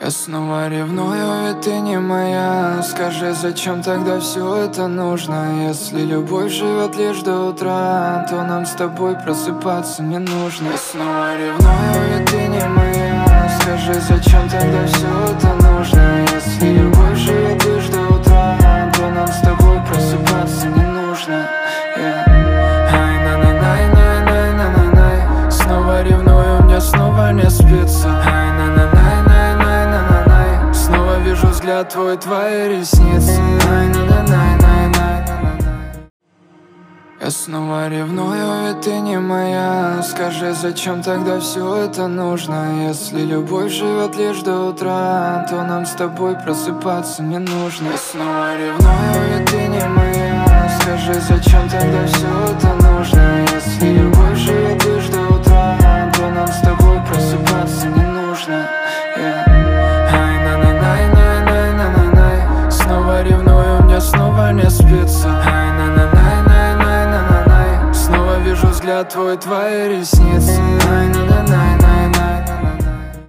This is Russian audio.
Я снова ревную, ведь ты не моя. Скажи, зачем тогда все это нужно? Если любовь живет лишь до утра, то нам с тобой просыпаться не нужно. Я снова ревную, ведь ты не моя. Скажи, зачем тогда все это нужно? Если любовь живет лишь до утра, то нам с тобой просыпаться не нужно. Ай-на-на-най-най-най-най-най. Снова ревную, мне снова не спится. Ай-на-на-най-най-най-най-най. Снова вижу взгляд твой, твои ресницы. Ай-на-на-най-най-най-най-най. Я снова ревную, ведь ты не моя. Скажи, зачем тогда все это нужно? Если любовь живет лишь до утра, то нам с тобой просыпаться не нужно. Я снова ревную, ведь ты не моя. Скажи, зачем тогда все это нужно? Если любовь живет лишь до утра, то нам с тобой просыпаться не нужно. Ай-на-на-най-най-най-най-най. Снова ревную, мне снова не спится. Ай-на-на-най-най-най-най-най. Снова вижу взгляд твой, твои ресницы. Ай-на-на-най-най.